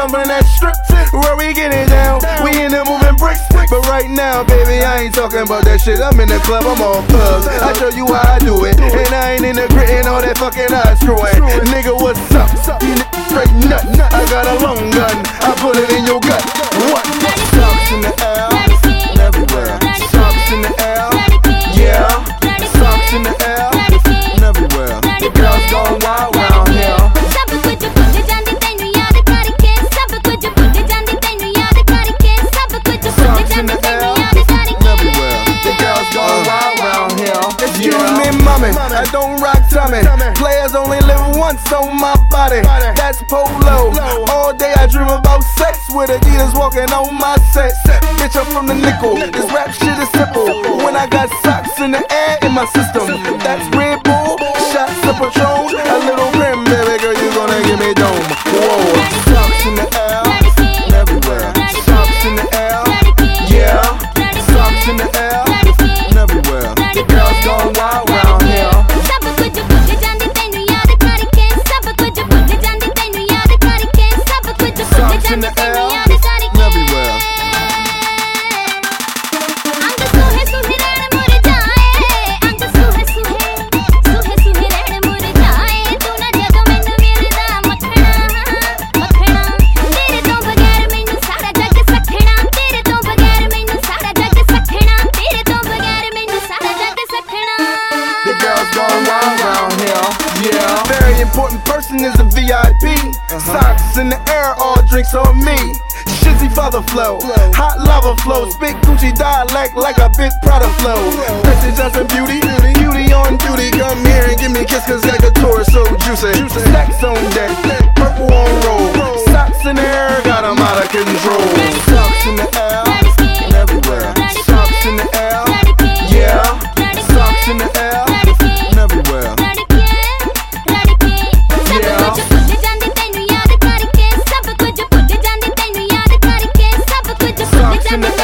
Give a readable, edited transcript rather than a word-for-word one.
I'm from that strip where we get it down. We in there moving bricks, but right now, baby, I ain't talking about that shit. I'm in the club, I'm all plugs. I show you how I do it, and I ain't in the grit and all that fucking eye screwing. Nigga, what's up? You straight nut. I got a long gun, I put it in your gut. What? Socks in the air, everywhere. Socks in the air, yeah. Socks in the air, everywhere. The girls going wild round here. Socks in the air, everywhere. The girls going wild round here. Excuse me, mommy, I don't rock tummy. Players only live once on my body. That's polo. All day I dream about sex with Adidas walking on my set. Bitch, I'm from the nickel. This rap shit is simple. When I got socks in the air in my system, that's Red Bull, shots of Patron, a little rim, baby girl, you gonna give me dome. Whoa, socks in the air, everywhere. Socks in the air, yeah. Socks in the air, everywhere. The girls going wild round here. Socks in the air, everywhere. The girls going wild round here, yeah. Very important person is a VIP. Socks in the air, all drinks on me. Shizzy father flow, hot lava flow. Spit Gucci dialect like a big Prada flow. Percy Johnson beauty, beauty on duty. Come here and give me a kiss cause that couture is so juicy. Stacks on deck, purple on roll. Socks in the air, got 'em out of control. Socks in the air, everywhere. Socks in the air, yeah. Socks in the air, everywhere. Socks in the